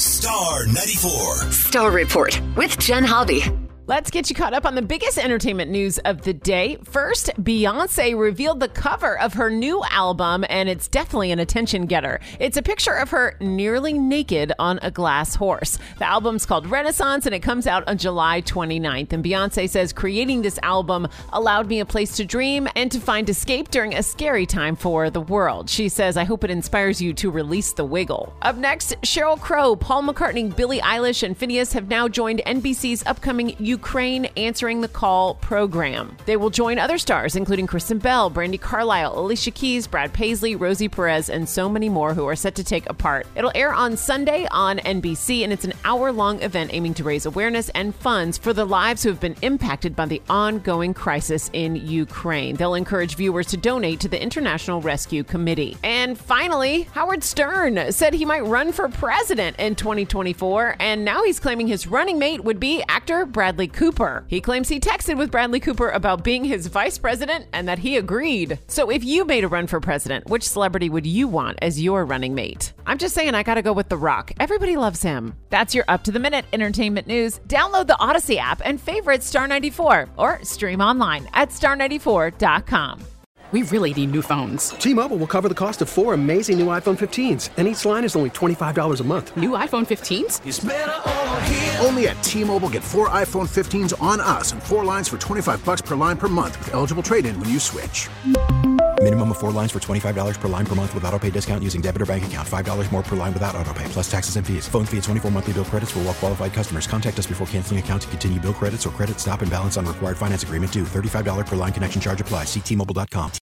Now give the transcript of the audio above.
Star 94. Star Report with Jen Hobby. Let's get you caught up on the biggest entertainment news of the day. First, Beyonce revealed the cover of her new album, and it's definitely an attention getter. It's a picture of her nearly naked on a glass horse. The album's called Renaissance, and it comes out on July 29th. And Beyonce says, creating this album allowed me a place to dream and to find escape during a scary time for the world. She says, I hope it inspires you to release the wiggle. Up next, Sheryl Crow, Paul McCartney, Billie Eilish, and Phineas have now joined NBC's upcoming Ukraine Answering the Call program. They will join other stars, including Kristen Bell, Brandi Carlile, Alicia Keys, Brad Paisley, Rosie Perez, and so many more who are set to take a part. It'll air on Sunday on NBC, and it's an hour-long event aiming to raise awareness and funds for the lives who have been impacted by the ongoing crisis in Ukraine. They'll encourage viewers to donate to the International Rescue Committee. And finally, Howard Stern said he might run for president in 2024, and now he's claiming his running mate would be actor Bradley Cooper. He claims he texted with Bradley Cooper about being his vice president and that he agreed. So if you made a run for president, which celebrity would you want as your running mate? I'm just saying I gotta go with The Rock. Everybody loves him. That's your up-to-the-minute entertainment news. Download the Odyssey app and favorite Star 94 or stream online at star94.com. We really need new phones. T-Mobile will cover the cost of 4 amazing new iPhone 15s, and each line is only $25 a month. New iPhone 15s? It's better over here. Only at T-Mobile, get 4 iPhone 15s on us and 4 lines for $25 per line per month with eligible trade-in when you switch. Minimum of 4 lines for $25 per line per month with autopay discount using debit or bank account. $5 more per line without autopay, plus taxes and fees. Phone fee at 24 monthly bill credits for well-qualified customers. Contact us before canceling account to continue bill credits or credit stop and balance on required finance agreement due. $35 per line connection charge applies. See T-Mobile.com.